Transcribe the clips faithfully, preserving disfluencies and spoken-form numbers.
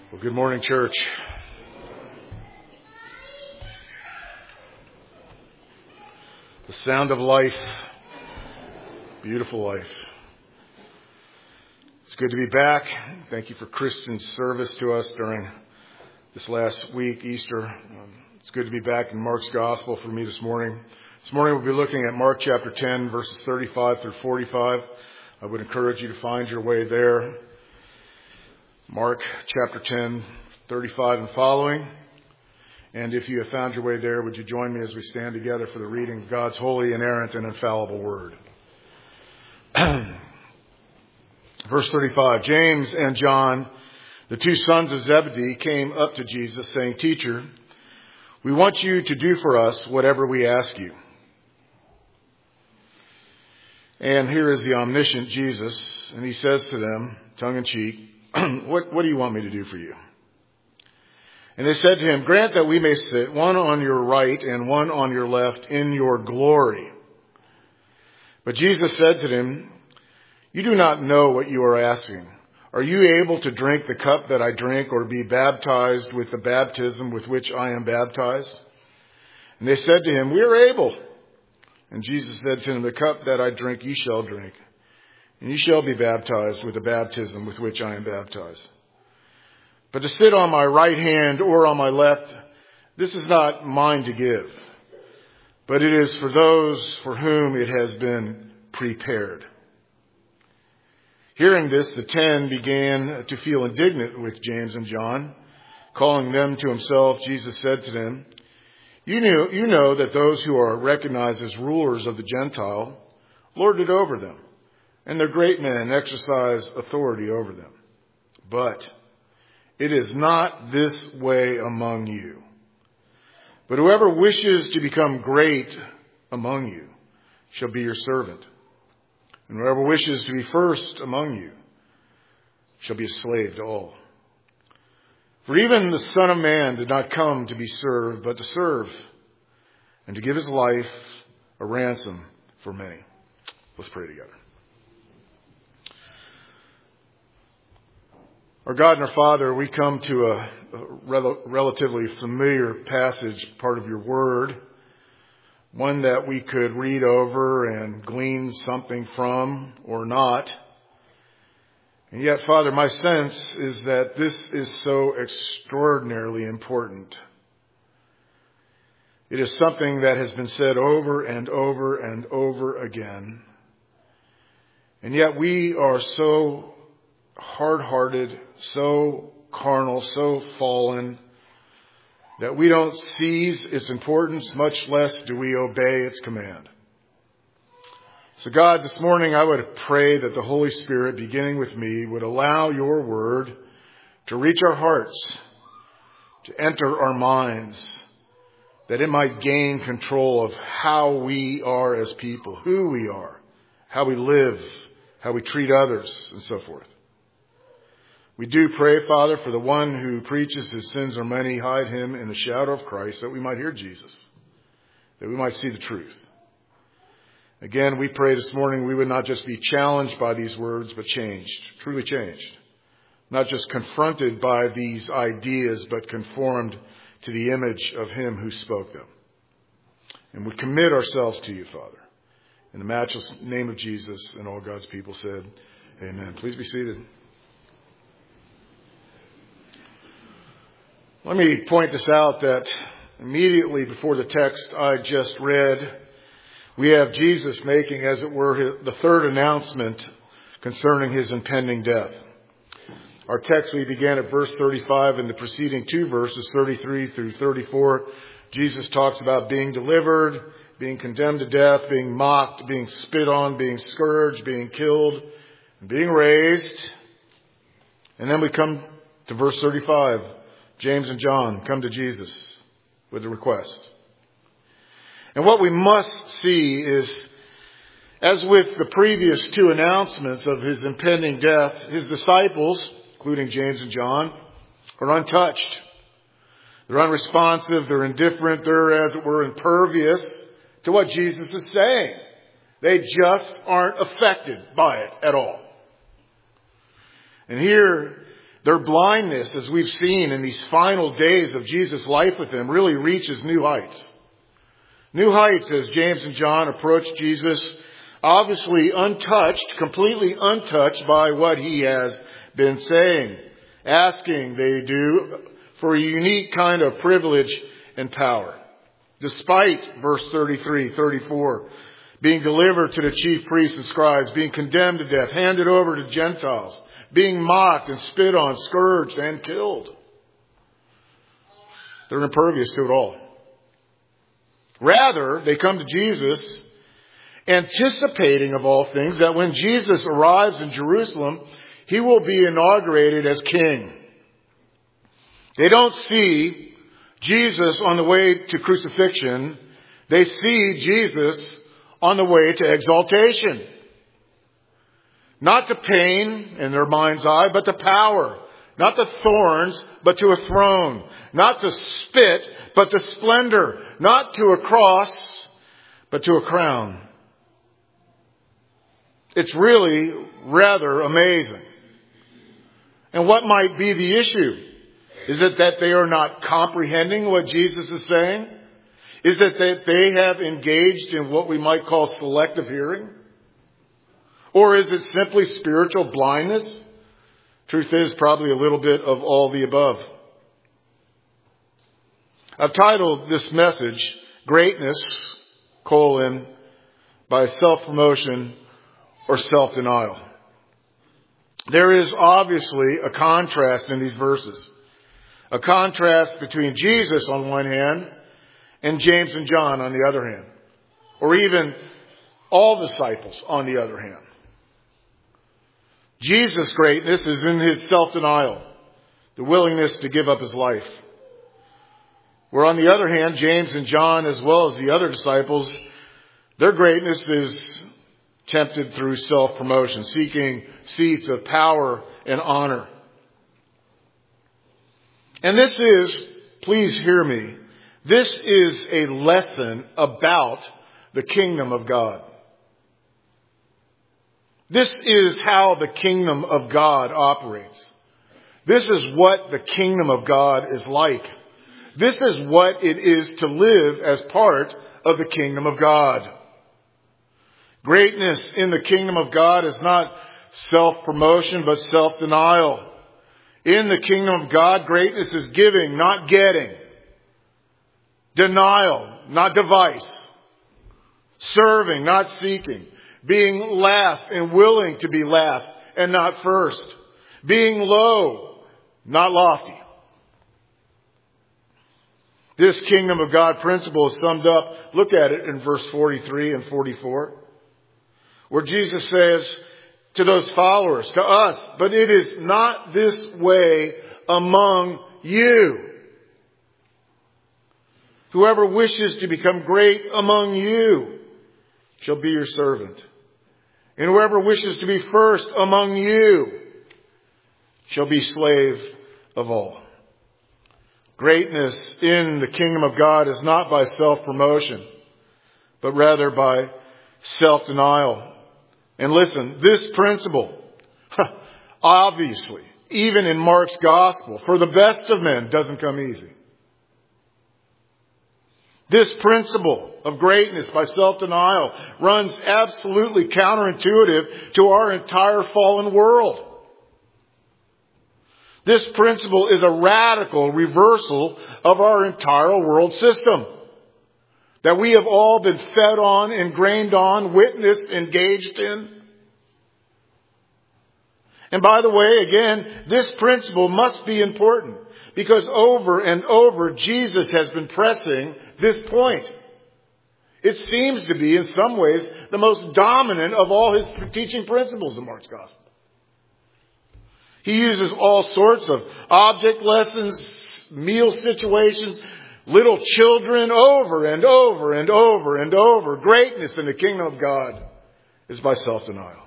Well, good morning, church. The sound of life, beautiful life. It's good to be back. Thank you for Christian's service to us during this last week, Easter. Um, it's good to be back in Mark's Gospel for me this morning. This morning we'll be looking at Mark chapter ten, verses thirty-five through forty-five. I would encourage you to find your way there. Mark chapter ten, thirty-five and following. And if you have found your way there, would you join me as we stand together for the reading of God's holy, inerrant, and infallible word. Verse thirty-five, James and John, the two sons of Zebedee, came up to Jesus saying, "Teacher, we want you to do for us whatever we ask you." And here is the omniscient Jesus, and he says to them, tongue in cheek, what, what do you want me to do for you? And they said to him, "Grant that we may sit, one on your right and one on your left, in your glory." But Jesus said to them, "You do not know what you are asking. Are you able to drink the cup that I drink, or be baptized with the baptism with which I am baptized?" And they said to him, "We are able." And Jesus said to them, "The cup that I drink you shall drink, and you shall be baptized with the baptism with which I am baptized. But to sit on my right hand or on my left, this is not mine to give, but it is for those for whom it has been prepared." Hearing this, the ten began to feel indignant with James and John. Calling them to himself, Jesus said to them, You know, you know that those who are recognized as rulers of the Gentile lord it over them, and their great men exercise authority over them. But it is not this way among you. But whoever wishes to become great among you shall be your servant. And whoever wishes to be first among you shall be a slave to all. For even the Son of Man did not come to be served, but to serve, and to give his life a ransom for many. Let's pray together. Our God and our Father, we come to a, a rel- relatively familiar passage, part of your word, one that we could read over and glean something from or not. And yet, Father, my sense is that this is so extraordinarily important. It is something that has been said over and over and over again. And yet we are so hard-hearted, so carnal, so fallen, that we don't seize its importance, much less do we obey its command. So God, this morning I would pray that the Holy Spirit, beginning with me, would allow your word to reach our hearts, to enter our minds, that it might gain control of how we are as people, who we are, how we live, how we treat others, and so forth. We do pray, Father, for the one who preaches his sins are many, hide him in the shadow of Christ, that we might hear Jesus, that we might see the truth. Again, we pray this morning we would not just be challenged by these words, but changed, truly changed. Not just confronted by these ideas, but conformed to the image of him who spoke them. And we commit ourselves to you, Father. In the matchless name of Jesus, and all God's people said, amen. Please be seated. Let me point this out, that immediately before the text I just read, we have Jesus making, as it were, the third announcement concerning his impending death. Our text, we began at verse thirty-five, and the preceding two verses, thirty-three through thirty-four, Jesus talks about being delivered, being condemned to death, being mocked, being spit on, being scourged, being killed, being raised. And then we come to verse thirty-five. James and John come to Jesus with a request. And what we must see is, as with the previous two announcements of his impending death, his disciples, including James and John, are untouched. They're unresponsive, they're indifferent, they're, as it were, impervious to what Jesus is saying. They just aren't affected by it at all. And here, Their blindness, as we've seen in these final days of Jesus' life with them, really reaches new heights. New heights as James and John approach Jesus, obviously untouched, completely untouched by what he has been saying. Asking, they do, for a unique kind of privilege and power. Despite, verse thirty-three, thirty-four, being delivered to the chief priests and scribes, being condemned to death, handed over to Gentiles, being mocked and spit on, scourged and killed. They're impervious to it all. Rather, they come to Jesus, anticipating of all things that when Jesus arrives in Jerusalem, he will be inaugurated as king. They don't see Jesus on the way to crucifixion. They see Jesus on the way to exaltation. Not to pain in their mind's eye, but to power. Not to thorns, but to a throne. Not to spit, but to splendor. Not to a cross, but to a crown. It's really rather amazing. And what might be the issue? Is it that they are not comprehending what Jesus is saying? Is it that they have engaged in what we might call selective hearing? Or is it simply spiritual blindness? Truth is, probably a little bit of all the above. I've titled this message, Greatness, colon, by self-promotion or self-denial. There is obviously a contrast in these verses. A contrast between Jesus on one hand and James and John on the other hand. Or even all disciples on the other hand. Jesus' greatness is in his self-denial, the willingness to give up his life. Where on the other hand, James and John, as well as the other disciples, their greatness is tempted through self-promotion, seeking seats of power and honor. And this is, please hear me, this is a lesson about the kingdom of God. This is how the kingdom of God operates. This is what the kingdom of God is like. This is what it is to live as part of the kingdom of God. Greatness in the kingdom of God is not self-promotion, but self-denial. In the kingdom of God, greatness is giving, not getting. Denial, not device. Serving, not seeking. Being last and willing to be last and not first. Being low, not lofty. This kingdom of God principle is summed up, look at it in verse forty-three and forty-four, where Jesus says to those followers, to us, but it is not this way among you. Whoever wishes to become great among you shall be your servant. And whoever wishes to be first among you shall be slave of all. Greatness in the kingdom of God is not by self-promotion, but rather by self-denial. And listen, this principle, obviously, even in Mark's gospel, for the best of men, doesn't come easy. This principle of greatness by self-denial runs absolutely counterintuitive to our entire fallen world. This principle is a radical reversal of our entire world system that we have all been fed on, ingrained on, witnessed, engaged in. And by the way, again, this principle must be important because over and over Jesus has been pressing this point. It seems to be, in some ways, the most dominant of all his teaching principles in Mark's gospel. He uses all sorts of object lessons, meal situations, little children over and over and over and over. Greatness in the kingdom of God is by self-denial.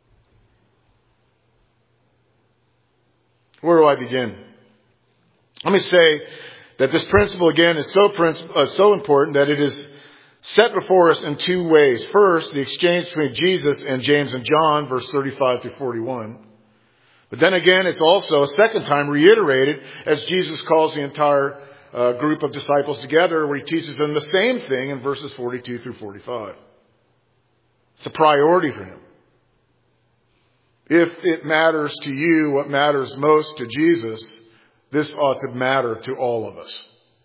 Where do I begin? Let me say that this principle, again, is so, princi- uh, so important that it is set before us in two ways. First, the exchange between Jesus and James and John, verse thirty-five to forty-one. But then again, it's also a second time reiterated as Jesus calls the entire uh, group of disciples together, where he teaches them the same thing in verses forty-two through forty-five. It's a priority for him. If it matters to you what matters most to Jesus, this ought to matter to all of us.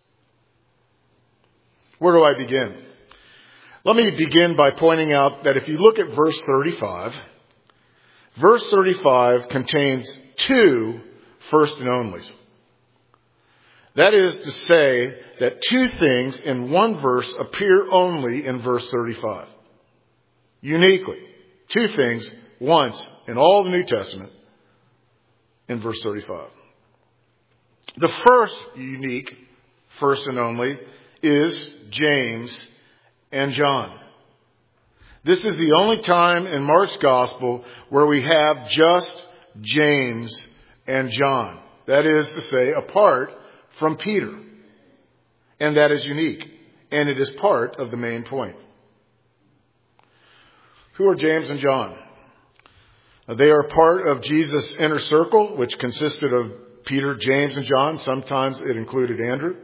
Where do I begin? Let me begin by pointing out that if you look at verse thirty-five, verse thirty-five contains two first and onlys. That is to say that two things in one verse appear only in verse thirty-five. Uniquely. Two things once in all the New Testament in verse thirty-five. The first unique, first and only, is James and John. This is the only time in Mark's gospel where we have just James and John. That is to say, apart from Peter. And that is unique. And it is part of the main point. Who are James and John? They are part of Jesus' inner circle, which consisted of Peter, James, and John. Sometimes it included Andrew.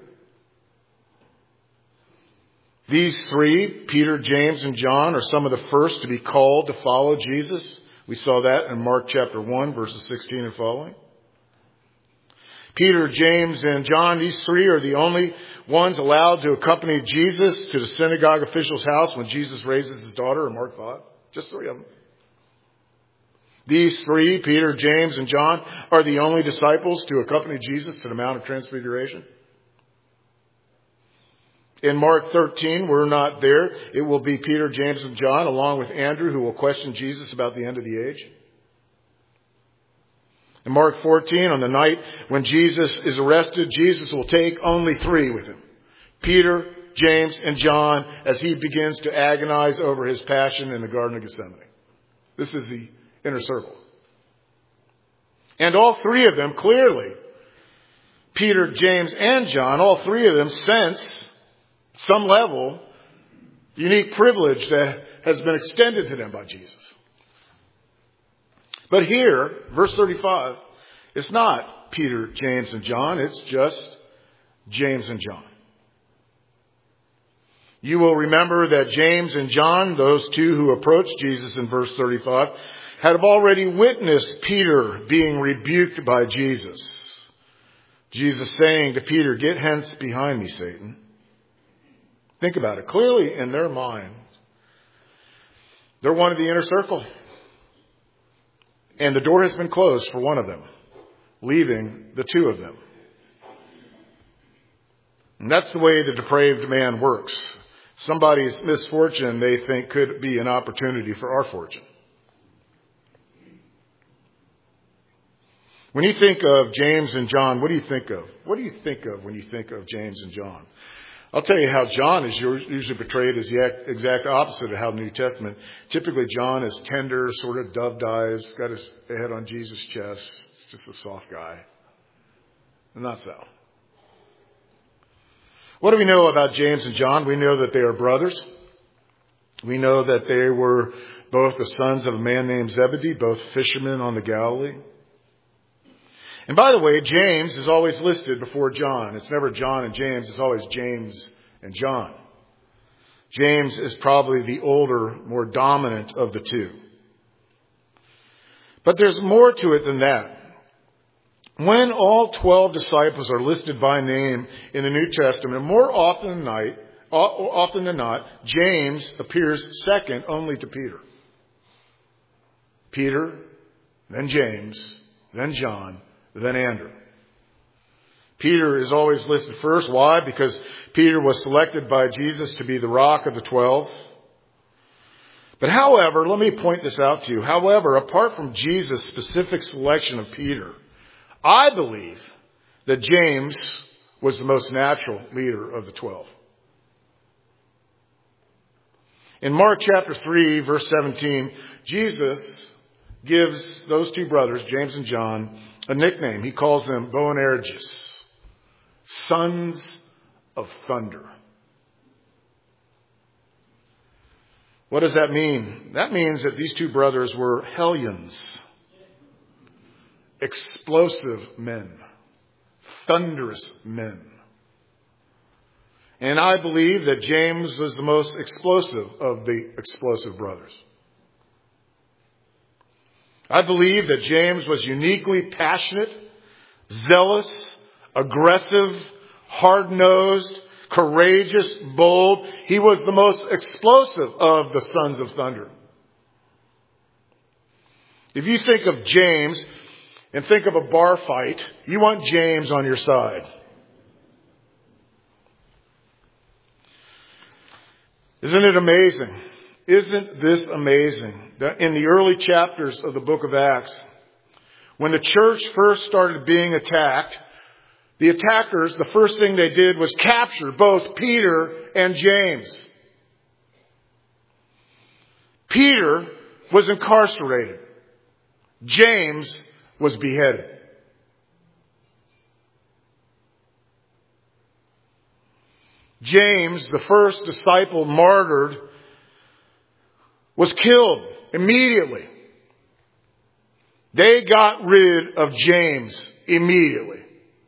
These three, Peter, James, and John, are some of the first to be called to follow Jesus. We saw that in Mark chapter one, verses sixteen and following. Peter, James, and John, these three are the only ones allowed to accompany Jesus to the synagogue official's house when Jesus raises his daughter in Mark five. Just three of them. These three, Peter, James, and John, are the only disciples to accompany Jesus to the Mount of Transfiguration. In Mark thirteen, we're not there. It will be Peter, James, and John, along with Andrew, who will question Jesus about the end of the age. In Mark fourteen, on the night when Jesus is arrested, Jesus will take only three with him. Peter, James, and John, as he begins to agonize over his passion in the Garden of Gethsemane. This is the inner circle. And all three of them, clearly, Peter, James, and John, all three of them sense some level, unique privilege that has been extended to them by Jesus. But here, verse thirty-five, it's not Peter, James, and John. It's just James and John. You will remember that James and John, those two who approached Jesus in verse thirty-five, had already witnessed Peter being rebuked by Jesus. Jesus saying to Peter, "Get hence behind me, Satan." Think about it. Clearly in their mind, they're one of the inner circle. And the door has been closed for one of them, leaving the two of them. And that's the way the depraved man works. Somebody's misfortune, they think, could be an opportunity for our fortune. When you think of James and John, what do you think of? What do you think of when you think of James and John? I'll tell you how John is usually portrayed as the exact opposite of how the New Testament. Typically, John is tender, sort of doved eyes, got his head on Jesus' chest. It's just a soft guy. Not so. What do we know about James and John? We know that they are brothers. We know that they were both the sons of a man named Zebedee, both fishermen on the Galilee. And by the way, James is always listed before John. It's never John and James. It's always James and John. James is probably the older, more dominant of the two. But there's more to it than that. When all twelve disciples are listed by name in the New Testament, more often than not, often than not, James appears second only to Peter. Peter, then James, then John, then Andrew. Peter is always listed first. Why? Because Peter was selected by Jesus to be the rock of the twelve. But however, let me point this out to you. However, apart from Jesus' specific selection of Peter, I believe that James was the most natural leader of the twelve. In Mark chapter three, verse seventeen, Jesus gives those two brothers, James and John, a nickname. He calls them Boanerges, sons of thunder. What does that mean? That means that these two brothers were hellions. explosive men, thunderous men. And I believe that James was the most explosive of the explosive brothers. I believe that James was uniquely passionate, zealous, aggressive, hard-nosed, courageous, bold. He was the most explosive of the sons of thunder. If you think of James and think of a bar fight, you want James on your side. Isn't it amazing? Isn't this amazing that in the early chapters of the book of Acts, when the church first started being attacked, the attackers, the first thing they did was capture both Peter and James. Peter was incarcerated. James was beheaded. James, the first disciple martyred, was killed immediately. They got rid of James immediately.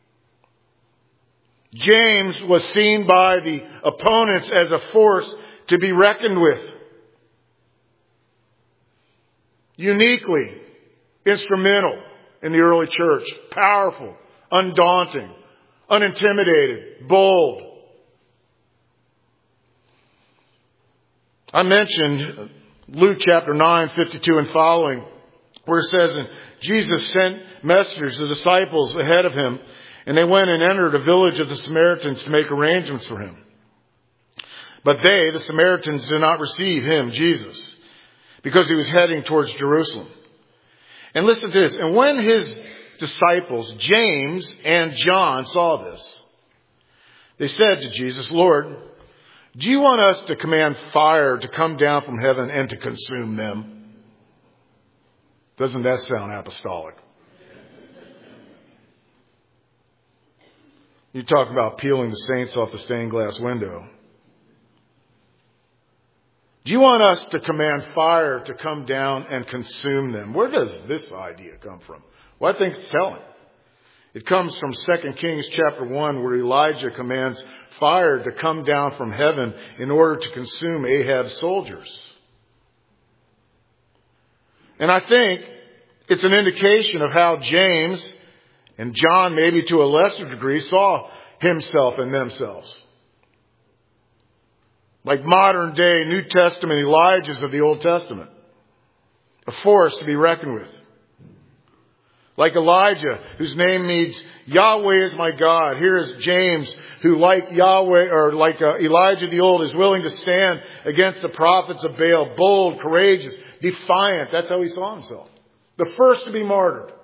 James was seen by the opponents as a force to be reckoned with. Uniquely instrumental in the early church. Powerful, undaunting, unintimidated, bold. I mentioned Luke chapter nine, fifty-two and following, where it says, and Jesus sent messengers, the disciples, ahead of him, and they went and entered a village of the Samaritans to make arrangements for him. But they, the Samaritans, did not receive him, Jesus, because he was heading towards Jerusalem. And listen to this. And when his disciples, James and John, saw this, they said to Jesus, Lord, do you want us to command fire to come down from heaven and to consume them? Doesn't that sound apostolic? You talk about peeling the saints off the stained glass window. Do you want us to command fire to come down and consume them? Where does this idea come from? Well, I think it's telling. It comes from Second Kings chapter one, where Elijah commands fire to come down from heaven in order to consume Ahab's soldiers. And I think it's an indication of how James and John, maybe to a lesser degree, saw himself and themselves. Like modern day New Testament Elijahs of the Old Testament. A force to be reckoned with. Like Elijah, whose name means Yahweh is my God. Here is James, who like Yahweh, or like uh, Elijah the Old, is willing to stand against the prophets of Baal. Bold, courageous, defiant. That's how he saw himself. The first to be martyred.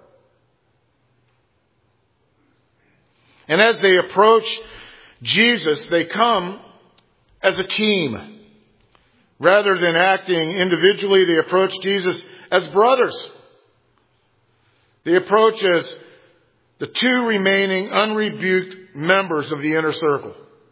And as they approach Jesus, they come as a team. Rather than acting individually, they approach Jesus as brothers. They approach as the two remaining unrebuked members of the inner circle.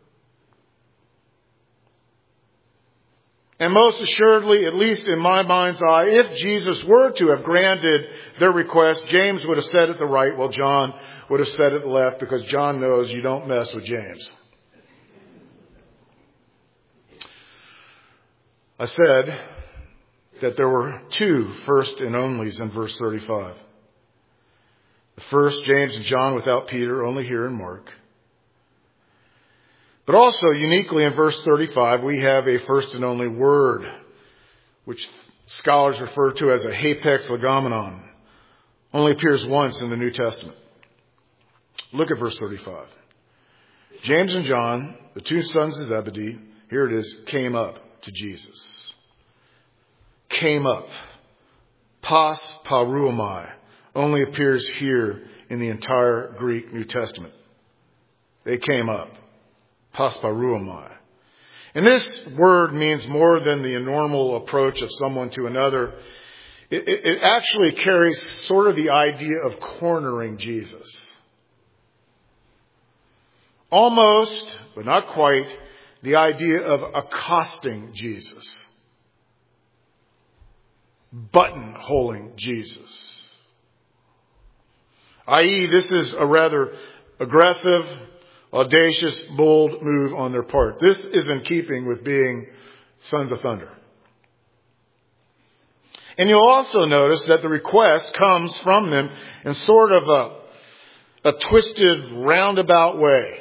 And most assuredly, at least in my mind's eye, if Jesus were to have granted their request, James would have sat at the right, while John would have sat at the left, because John knows you don't mess with James. I said that there were two first and onlys in verse thirty-five. The first, James and John, without Peter, only here in Mark. But also, uniquely in verse thirty-five, we have a first and only word, which scholars refer to as a hapax legomenon. Only appears once in the New Testament. Look at verse thirty-five. James and John, the two sons of Zebedee, here it is, came up to Jesus. Came up. Pas paruomai. Only appears here in the entire Greek New Testament. They came up. Pasparuomai. And this word means more than the normal approach of someone to another. It, it, it actually carries sort of the idea of cornering Jesus. Almost, but not quite, the idea of accosting Jesus. Buttonholing Jesus. that is, this is a rather aggressive, audacious, bold move on their part. This is in keeping with being sons of thunder. And you'll also notice that the request comes from them in sort of a, a twisted, roundabout way.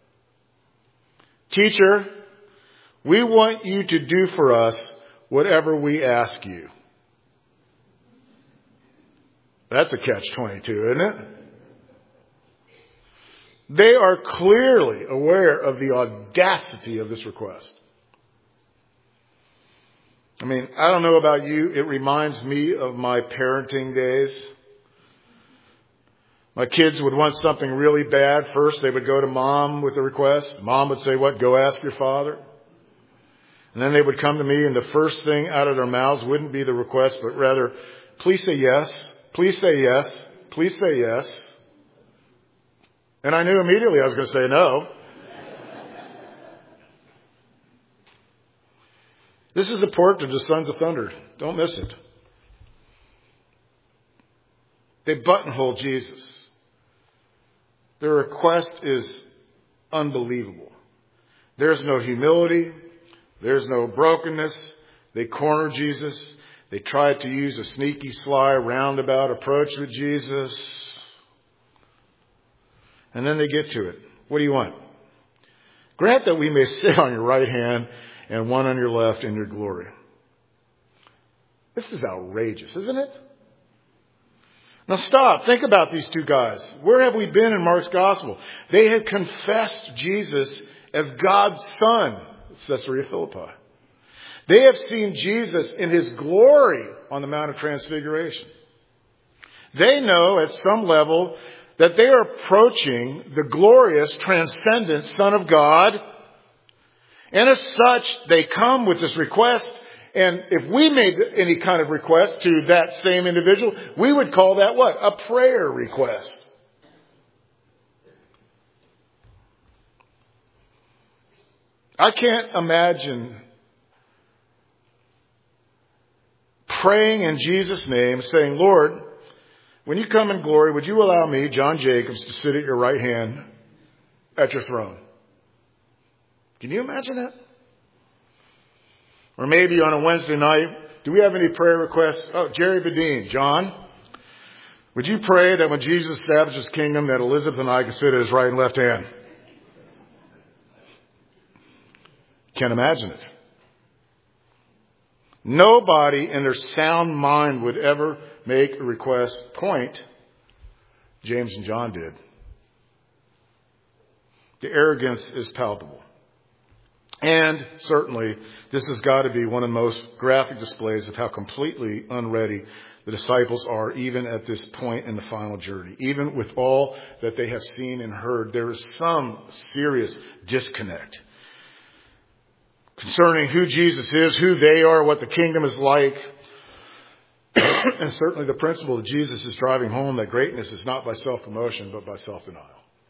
Teacher, we want you to do for us whatever we ask you. That's a catch twenty-two, isn't it? They are clearly aware of the audacity of this request. I mean, I don't know about you. It reminds me of my parenting days. My kids would want something really bad. First, they would go to mom with the request. Mom would say, what? Go ask your father. And then they would come to me, and the first thing out of their mouths wouldn't be the request, but rather, please say yes. Please say yes. Please say yes. And I knew immediately I was going to say no. This is a port to the Sons of Thunder. Don't miss it. They buttonhole Jesus. Their request is unbelievable. There's no humility. There's no brokenness. They corner Jesus. They try to use a sneaky, sly, roundabout approach with Jesus. And then they get to it. What do you want? Grant that we may sit on your right hand and one on your left in your glory. This is outrageous, isn't it? Now stop. Think about these two guys. Where have we been in Mark's gospel? They had confessed Jesus as God's Son at Caesarea Philippi. They have seen Jesus in his glory on the Mount of Transfiguration. They know at some level that they are approaching the glorious, transcendent Son of God. And as such, they come with this request. And if we made any kind of request to that same individual, we would call that what? A prayer request. I can't imagine praying in Jesus' name, saying, Lord, when you come in glory, would you allow me, John Jacobs, to sit at your right hand at your throne? Can you imagine that? Or maybe on a Wednesday night, do we have any prayer requests? Oh, Jerry Bedeen, John, would you pray that when Jesus establishes his kingdom, that Elizabeth and I can sit at his right and left hand? Can't imagine it. Nobody in their sound mind would ever make a request. Point. James and John did. The arrogance is palpable. And certainly, this has got to be one of the most graphic displays of how completely unready the disciples are, even at this point in the final journey. Even with all that they have seen and heard, there is some serious disconnect concerning who Jesus is, who they are, what the kingdom is like. And certainly the principle that Jesus is driving home, that greatness is not by self-promotion, but by self-denial.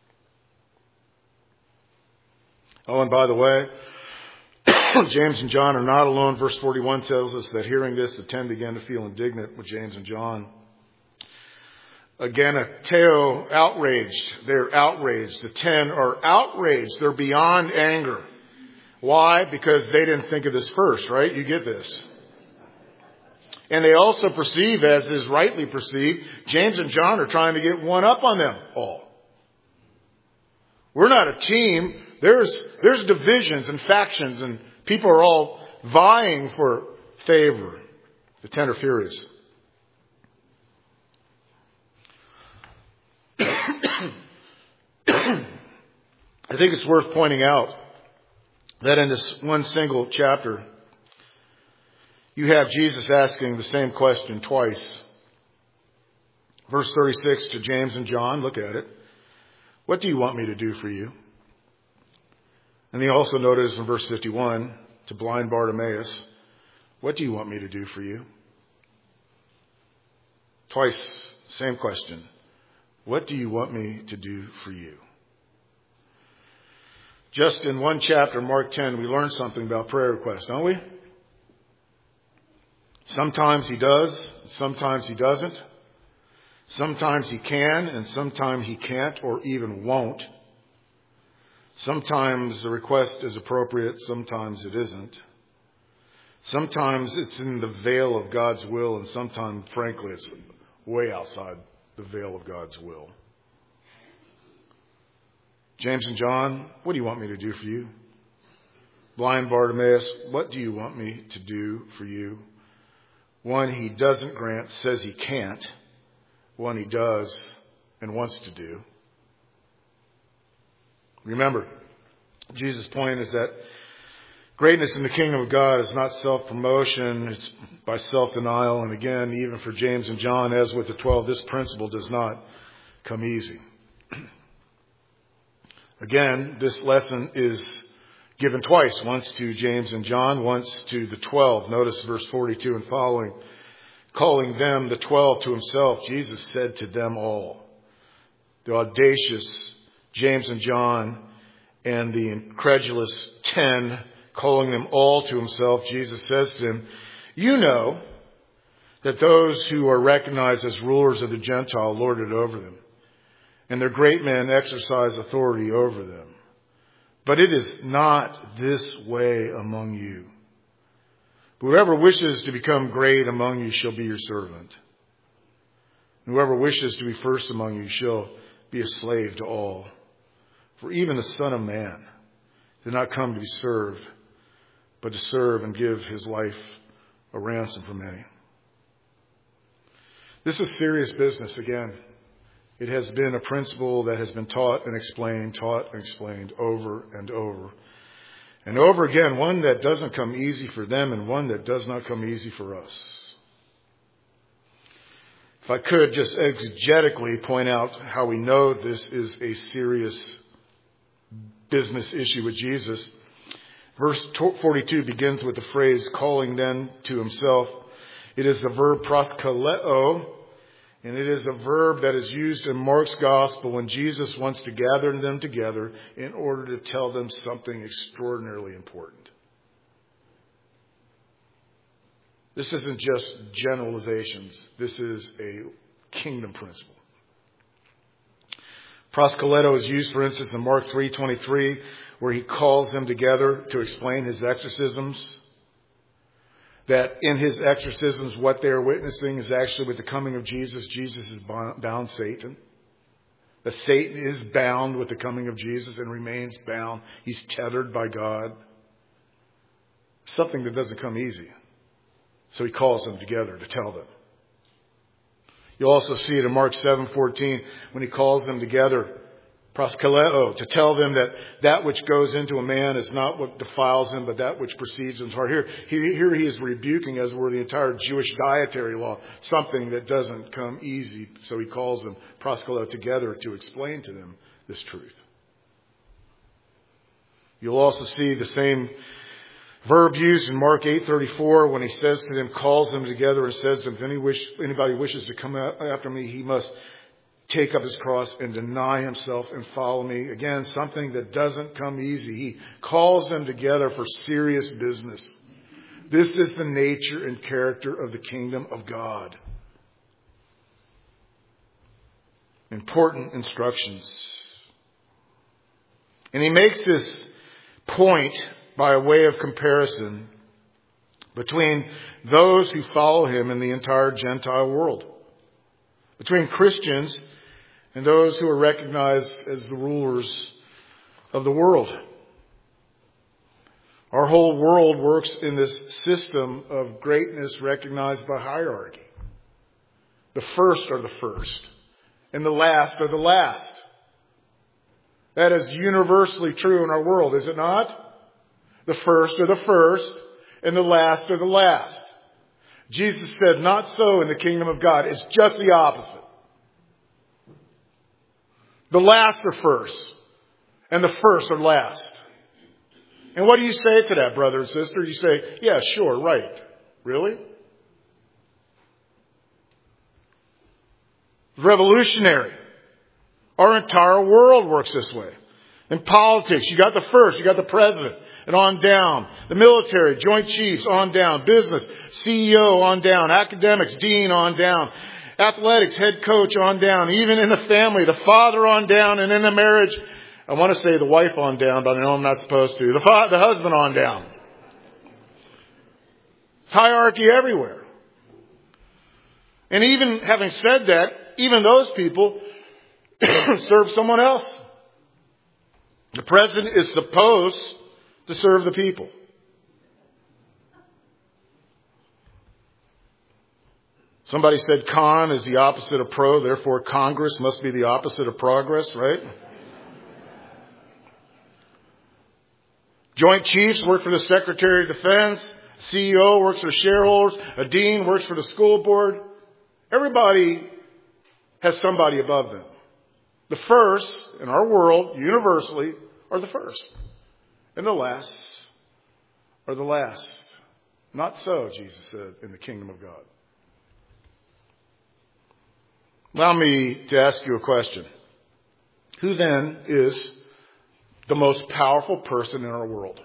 Oh, and by the way, James and John are not alone. Verse forty-one tells us that hearing this, the ten began to feel indignant with James and John. Again, ateo, outraged. They're outraged. The ten are outraged. They're beyond anger. Why? Because they didn't think of this first, right? You get this. And they also perceive, as is rightly perceived, James and John are trying to get one up on them all. We're not a team. There's, there's divisions and factions, and people are all vying for favor. The ten are furious. I think it's worth pointing out that in this one single chapter, you have Jesus asking the same question twice. Verse thirty-six to James and John, look at it. What do you want me to do for you? And he also notice in verse fifty-one to blind Bartimaeus, what do you want me to do for you? Twice, same question. What do you want me to do for you? Just in one chapter, Mark ten, we learn something about prayer requests, don't we? Sometimes he does, sometimes he doesn't. Sometimes he can, and sometimes he can't or even won't. Sometimes the request is appropriate, sometimes it isn't. Sometimes it's in the veil of God's will, and sometimes, frankly, it's way outside the veil of God's will. James and John, what do you want me to do for you? Blind Bartimaeus, what do you want me to do for you? One he doesn't grant, says he can't. One he does and wants to do. Remember, Jesus' point is that greatness in the kingdom of God is not self-promotion, it's by self-denial. And again, even for James and John, as with the twelve, this principle does not come easy. Again, this lesson is given twice, once to James and John, once to the twelve. Notice verse forty-two and following. Calling them, the twelve, to himself, Jesus said to them all. The audacious James and John and the incredulous ten, calling them all to himself, Jesus says to them, you know that those who are recognized as rulers of the Gentile lord it over them, and their great men exercise authority over them. But it is not this way among you. Whoever wishes to become great among you shall be your servant. Whoever wishes to be first among you shall be a slave to all. For even the Son of Man did not come to be served, but to serve and give his life a ransom for many. This is serious business again. It has been a principle that has been taught and explained, taught and explained over and over. And over again, one that doesn't come easy for them and one that does not come easy for us. If I could just exegetically point out how we know this is a serious business issue with Jesus. Verse forty-two begins with the phrase, calling them to himself. It is the verb proskaleo, and it is a verb that is used in Mark's gospel when Jesus wants to gather them together in order to tell them something extraordinarily important. This isn't just generalizations. This is a kingdom principle. Proskaleto is used, for instance, in Mark three twenty-three, where he calls them together to explain his exorcisms. That in his exorcisms, what they are witnessing is actually with the coming of Jesus. Jesus has bound Satan. That Satan is bound with the coming of Jesus and remains bound. He's tethered by God. Something that doesn't come easy. So he calls them together to tell them. You'll also see it in Mark seven fourteen when he calls them together, proskaleo, to tell them that that which goes into a man is not what defiles him, but that which proceeds in his heart. Here, here he is rebuking, as were the entire Jewish dietary law, something that doesn't come easy. So he calls them proskaleo together to explain to them this truth. You'll also see the same verb used in Mark eight thirty-four when he says to them, calls them together and says to them, if any wish, anybody wishes to come after me, he must take up his cross and deny himself and follow me. Again, something that doesn't come easy. He calls them together for serious business. This is the nature and character of the kingdom of God. Important instructions. And he makes this point by a way of comparison between those who follow him in the entire Gentile world. Between Christians and those who are recognized as the rulers of the world. Our whole world works in this system of greatness recognized by hierarchy. The first are the first, and the last are the last. That is universally true in our world, is it not? The first are the first, and the last are the last. Jesus said, not so in the kingdom of God. It's just the opposite. The last are first, and the first are last. And what do you say to that, brother and sister? You say, yeah, sure, right. Really? Revolutionary. Our entire world works this way. In politics, you got the first, you got the president, and on down. The military, joint chiefs, on down. Business, C E O, on down. Academics, dean, on down. athletics, head coach on down, even in the family, the father on down, and in the marriage, I want to say the wife on down, but I know I'm not supposed to. The, fa- the husband on down. It's hierarchy everywhere. And even having said that, even those people serve someone else. The president is supposed to serve the people. Somebody said con is the opposite of pro, therefore Congress must be the opposite of progress, right? Joint Chiefs work for the Secretary of Defense. C E O works for the shareholders. A dean works for the school board. Everybody has somebody above them. The first in our world, universally, are the first. And the last are the last. Not so, Jesus said, in the kingdom of God. Allow me to ask you a question. Who then is the most powerful person in our world?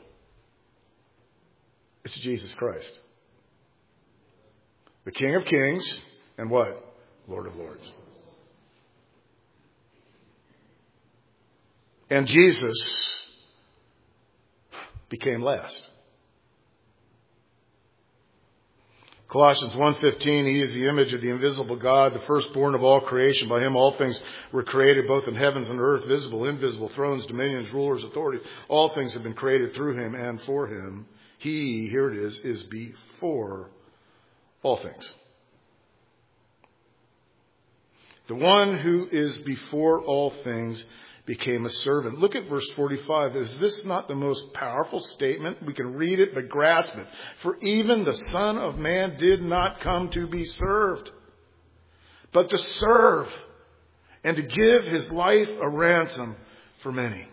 It's Jesus Christ. The King of Kings and what? Lord of Lords. And Jesus became last. Colossians one fifteen, He is the image of the invisible God, the firstborn of all creation. By Him all things were created, both in heavens and earth, visible, invisible, thrones, dominions, rulers, authorities. All things have been created through Him and for Him. He, here it is, is before all things. The one who is before all things became a servant. Look at verse forty-five. Is this not the most powerful statement? We can read it but grasp it. For even the Son of Man did not come to be served, but to serve and to give His life a ransom for many.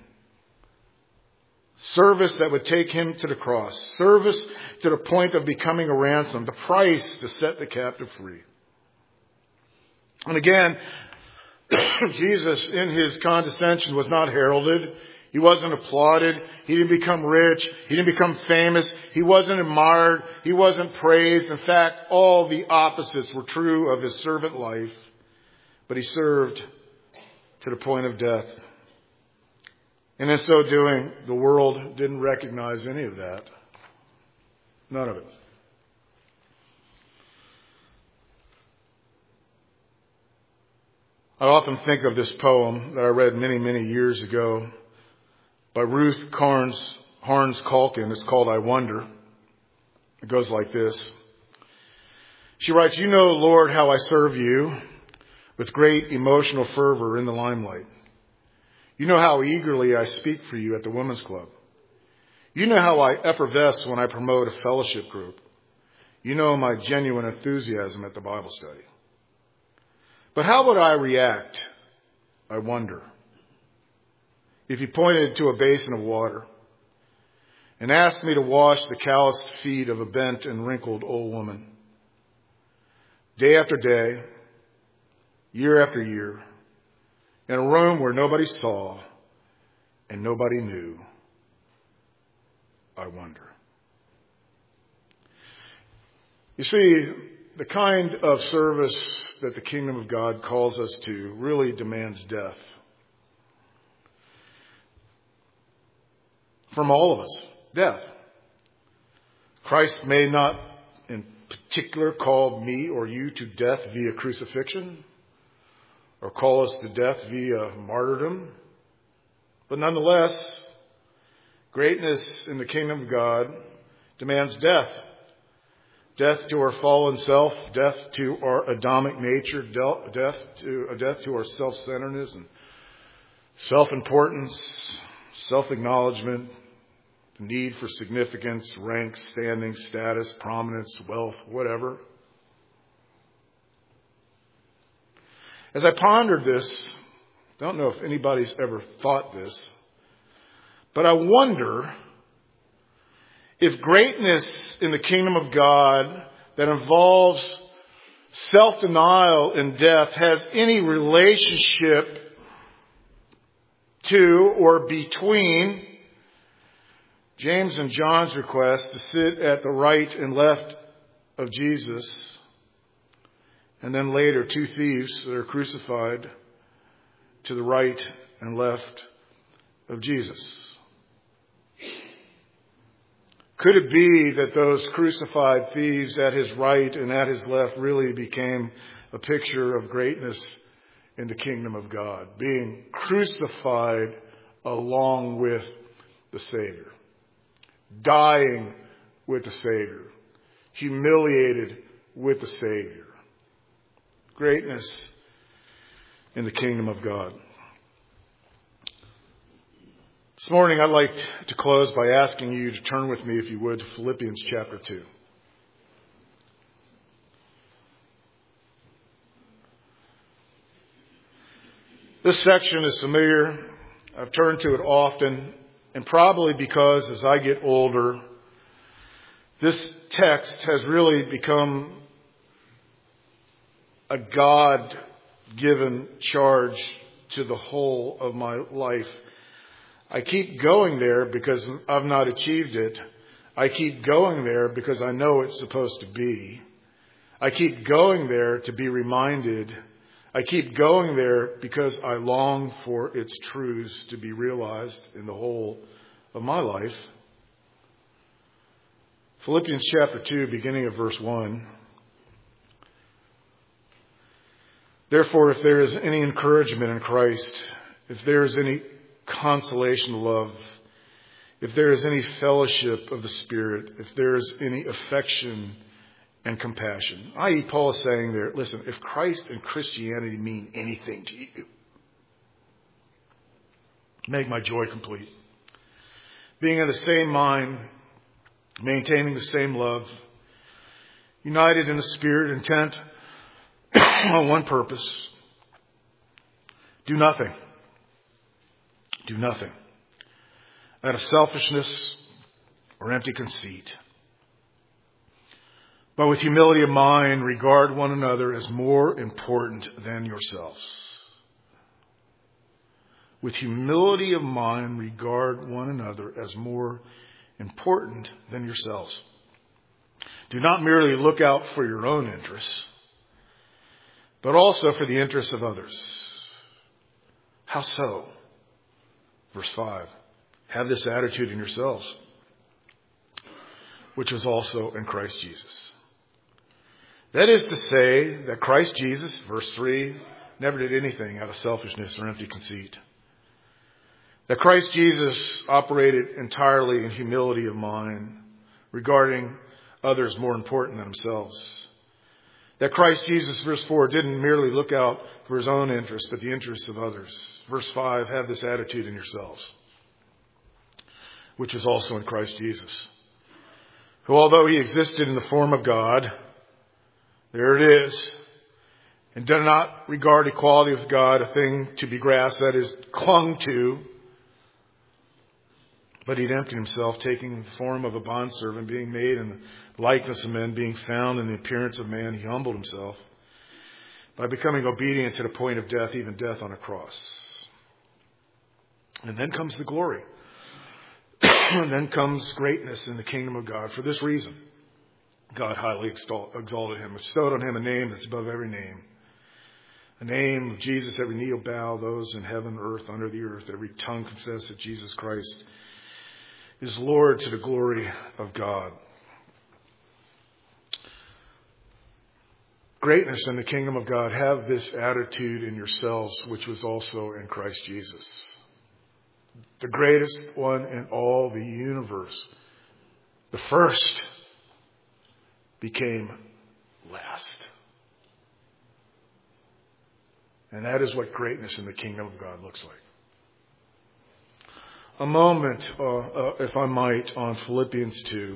Service that would take Him to the cross. Service to the point of becoming a ransom. The price to set the captive free. And again, Jesus in His condescension was not heralded. He wasn't applauded. He didn't become rich. He didn't become famous. He wasn't admired. He wasn't praised. In fact, all the opposites were true of His servant life. But He served to the point of death. And in so doing, the world didn't recognize any of that. None of it. I often think of this poem that I read many, many years ago by Ruth Carnes, Harns Calkin. It's called I Wonder. It goes like this. She writes, "You know, Lord, how I serve You with great emotional fervor in the limelight. You know how eagerly I speak for You at the Women's Club. You know how I effervesce when I promote a fellowship group. You know my genuine enthusiasm at the Bible study. But how would I react, I wonder, if You pointed to a basin of water and asked me to wash the calloused feet of a bent and wrinkled old woman? Day after day, year after year, in a room where nobody saw and nobody knew, I wonder." You see, the kind of service that the kingdom of God calls us to really demands death. From all of us, death. Christ may not in particular call me or you to death via crucifixion or call us to death via martyrdom. But nonetheless, greatness in the kingdom of God demands death. Death to our fallen self, death to our Adamic nature, death to, uh, death to our self-centeredness and self-importance, self-acknowledgement, the need for significance, rank, standing, status, prominence, wealth, whatever. As I pondered this, I don't know if anybody's ever thought this, but I wonder if greatness in the kingdom of God that involves self-denial and death has any relationship to or between James and John's request to sit at the right and left of Jesus And then later, two thieves that are crucified to the right and left of Jesus. Could it be that those crucified thieves at his right and at his left really became a picture of greatness in the kingdom of God, being crucified along with the Savior, dying with the Savior, humiliated with the Savior? Greatness in the kingdom of God. This morning I'd like to close by asking you to turn with me, if you would, to Philippians chapter two. This section is familiar. I've turned to it often, and probably because as I get older, this text has really become a God-given charge to the whole of my life. I keep going there because I've not achieved it. I keep going there because I know it's supposed to be. I keep going there to be reminded. I keep going there because I long for its truths to be realized in the whole of my life. Philippians chapter two, beginning of verse one. Therefore, if there is any encouragement in Christ, if there is any consolation of love, if there is any fellowship of the Spirit, if there is any affection and compassion, that is, Paul is saying there, listen, if Christ and Christianity mean anything to you, make my joy complete. Being of the same mind, maintaining the same love, united in the Spirit, intent on one purpose. Do nothing. Do nothing out of selfishness or empty conceit, but with humility of mind, regard one another as more important than yourselves. With humility of mind, regard one another as more important than yourselves. Do not merely look out for your own interests, but also for the interests of others. How so? Verse five. Have this attitude in yourselves, which was also in Christ Jesus. That is to say that Christ Jesus, verse three, never did anything out of selfishness or empty conceit. That Christ Jesus operated entirely in humility of mind, regarding others more important than themselves. That Christ Jesus, verse four, didn't merely look out for his own interests, but the interests of others. Verse five, have this attitude in yourselves, which is also in Christ Jesus, who, although he existed in the form of God, there it is, and did not regard equality with God a thing to be grasped, that is, clung to, but he emptied himself, taking the form of a bondservant, being made in the likeness of men, being found in the appearance of man, he humbled himself by becoming obedient to the point of death, even death on a cross. And then comes the glory. And then comes greatness in the kingdom of God. For this reason, God highly exalted him, bestowed on him a name that's above every name. The name of Jesus, every knee will bow, those in heaven, earth, under the earth, every tongue confess that Jesus Christ is Lord, to the glory of God. Greatness in the kingdom of God. Have this attitude in yourselves, which was also in Christ Jesus. The greatest one in all the universe. The first became last. And that is what greatness in the kingdom of God looks like. A moment, uh, uh, if I might, on Philippians two.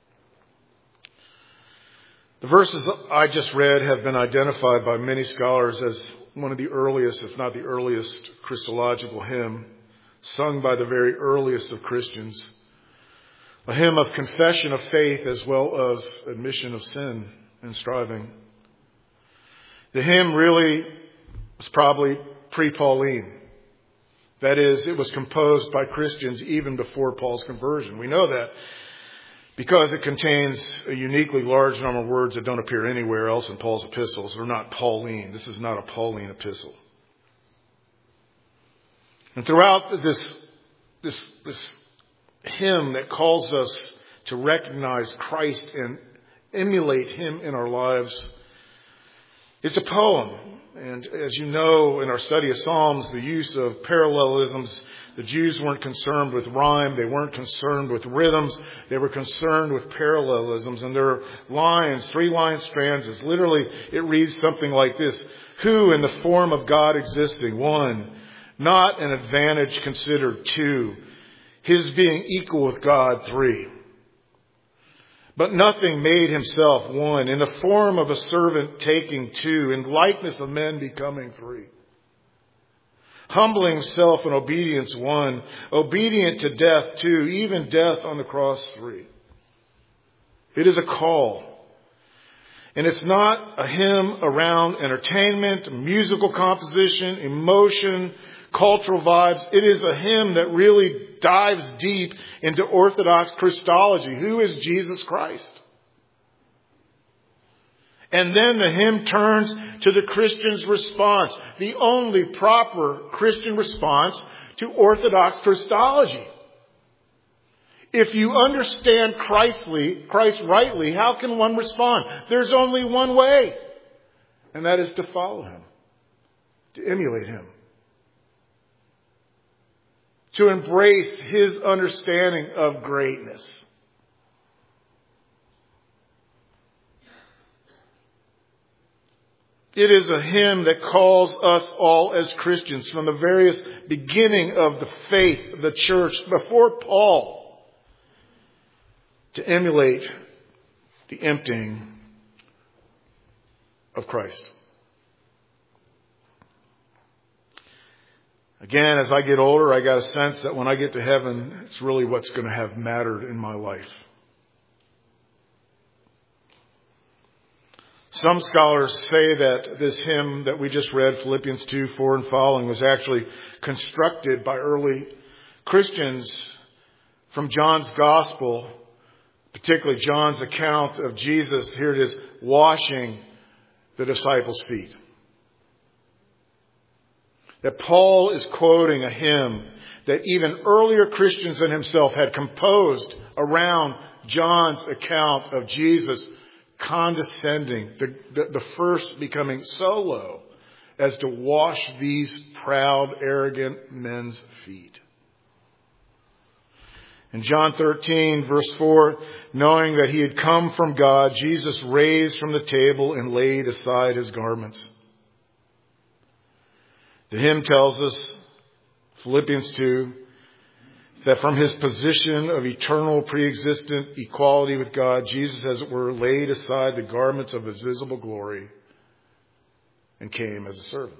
The verses I just read have been identified by many scholars as one of the earliest, if not the earliest, Christological hymn sung by the very earliest of Christians. A hymn of confession of faith as well as admission of sin and striving. The hymn really was probably pre-Pauline. That is, it was composed by Christians even before Paul's conversion. We know that because it contains a uniquely large number of words that don't appear anywhere else in Paul's epistles. They're not Pauline. This is not a Pauline epistle. And throughout this, this, this hymn that calls us to recognize Christ and emulate Him in our lives, it's a poem. And as you know, in our study of Psalms, the use of parallelisms, the Jews weren't concerned with rhyme. They weren't concerned with rhythms. They were concerned with parallelisms. And there are lines, three-line stanzas. Literally, it reads something like this. Who in the form of God existing? One. Not an advantage considered. Two. His being equal with God. Three. But nothing made himself. One. In the form of a servant taking two. In likeness of men becoming three. Humbling himself in obedience. One. Obedient to death. Two. Even death on the cross. Three. It is a call. And it's not a hymn around entertainment, musical composition, emotion, cultural vibes. It is a hymn that really dives deep into Orthodox Christology. Who is Jesus Christ? And then the hymn turns to the Christian's response, the only proper Christian response to Orthodox Christology. If you understand Christly, Christ rightly, how can one respond? There's only one way, and that is to follow Him, to emulate Him, to embrace His understanding of greatness. It is a hymn that calls us all as Christians from the various beginning of the faith of the church before Paul to emulate the emptying of Christ. Again, as I get older, I got a sense that when I get to heaven, it's really what's going to have mattered in my life. Some scholars say that this hymn that we just read, Philippians two, four and following, was actually constructed by early Christians from John's Gospel, particularly John's account of Jesus. Here it is, washing the disciples' feet. That Paul is quoting a hymn that even earlier Christians than himself had composed around John's account of Jesus condescending, the, the, the first becoming so low as to wash these proud, arrogant men's feet. In John thirteen, verse four, knowing that he had come from God, Jesus raised from the table and laid aside his garments. The hymn tells us, Philippians two, that from his position of eternal pre-existent equality with God, Jesus, as it were, laid aside the garments of his visible glory and came as a servant.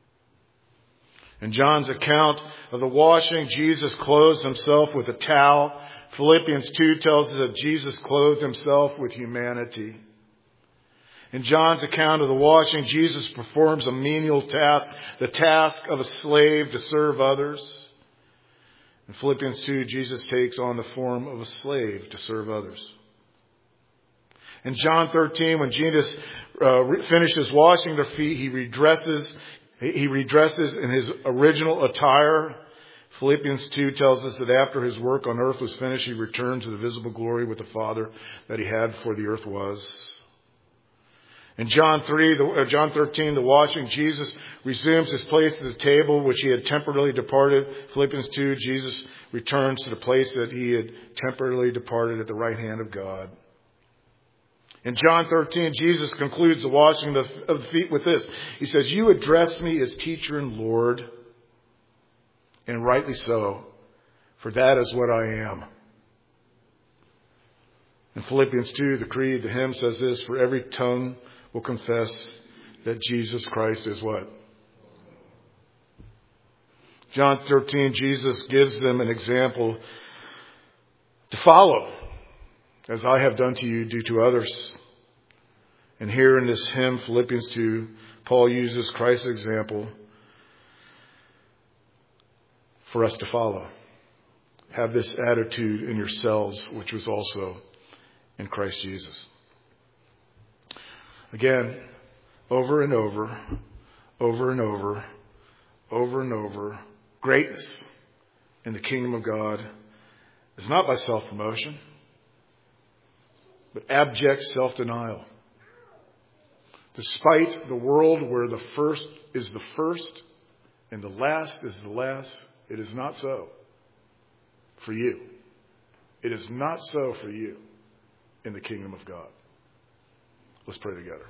In John's account of the washing, Jesus clothes himself with a towel. Philippians two tells us that Jesus clothed himself with humanity. In John's account of the washing, Jesus performs a menial task, the task of a slave to serve others. In Philippians two, Jesus takes on the form of a slave to serve others. In John thirteen, when Jesus uh, finishes washing their feet, he redresses, he redresses in his original attire. Philippians two tells us that after his work on earth was finished, he returned to the visible glory with the Father that he had before the earth was. In John three, the, uh, John thirteen, the washing, Jesus resumes his place at the table which he had temporarily departed. Philippians two, Jesus returns to the place that he had temporarily departed at the right hand of God. In John thirteen, Jesus concludes the washing of the, of the feet with this. He says, "You address me as teacher and Lord, and rightly so, for that is what I am." In Philippians two, the creed, the hymn says this, "For every tongue will confess that Jesus Christ is" what? John thirteen, Jesus gives them an example to follow. As I have done to you, do to others. And here in this hymn, Philippians two, Paul uses Christ's example for us to follow. Have this attitude in yourselves, which was also in Christ Jesus. Again, over and over, over and over, over and over, greatness in the kingdom of God is not by self-promotion, but abject self-denial. Despite the world where the first is the first and the last is the last, it is not so for you. It is not so for you in the kingdom of God. Let's pray together.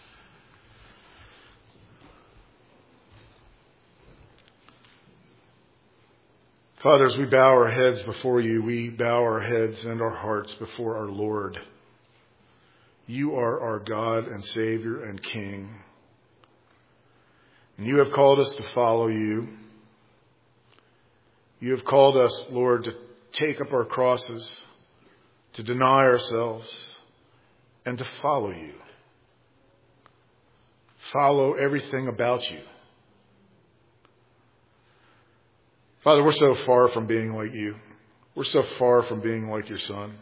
Father, as we bow our heads before you, we bow our heads and our hearts before our Lord. You are our God and Savior and King. And you have called us to follow you. You have called us, Lord, to take up our crosses, to deny ourselves, and to follow you. Follow everything about you. Father, we're so far from being like you. We're so far from being like your Son.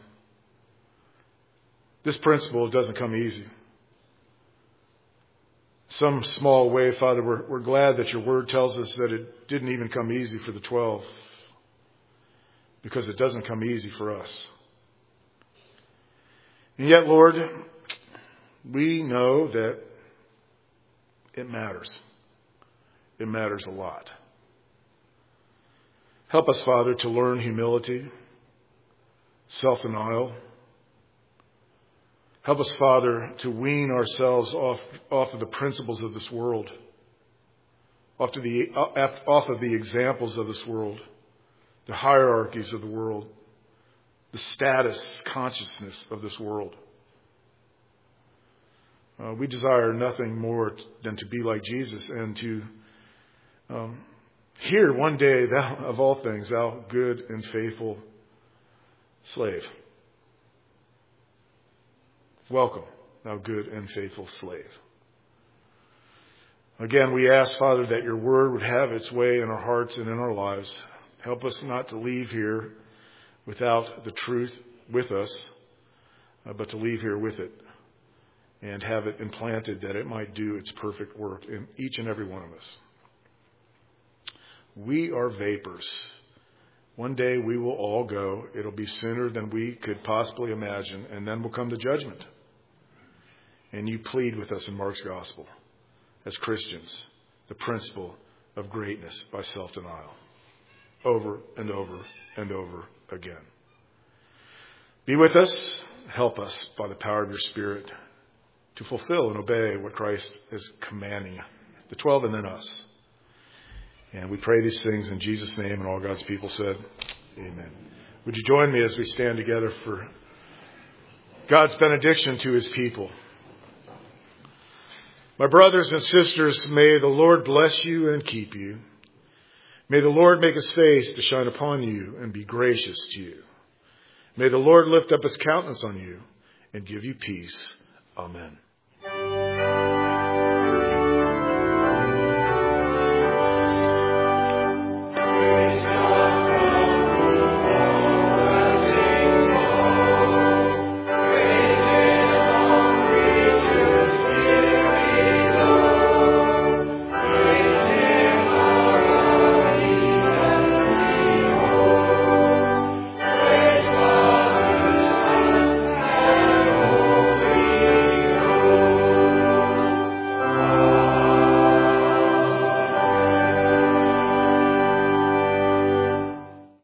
This principle doesn't come easy. Some small way, Father, we're, we're glad that your word tells us that it didn't even come easy for the twelve, because it doesn't come easy for us. And yet, Lord, we know that it matters. It matters a lot. Help us, Father, to learn humility, self-denial. Help us, Father, to wean ourselves off, off of the principles of this world, off, to the, off of the examples of this world, the hierarchies of the world, the status consciousness of this world. Uh, we desire nothing more than to be like Jesus and to um, hear one day, thou, of all things, thou good and faithful slave. Welcome, thou good and faithful slave. Again, we ask, Father, that your word would have its way in our hearts and in our lives. Help us not to leave here without the truth with us, uh, but to leave here with it and have it implanted that it might do its perfect work in each and every one of us. We are vapors. One day we will all go. It'll be sooner than we could possibly imagine, and then will come the judgment. And you plead with us in Mark's gospel, as Christians, the principle of greatness by self-denial, over and over and over again. Be with us. Help us by the power of your Spirit to fulfill and obey what Christ is commanding the twelve and then us. And we pray these things in Jesus' name, and all God's people said, amen. Would you join me as we stand together for God's benediction to his people? My brothers and sisters, may the Lord bless you and keep you. May the Lord make his face to shine upon you and be gracious to you. May the Lord lift up his countenance on you and give you peace. Amen.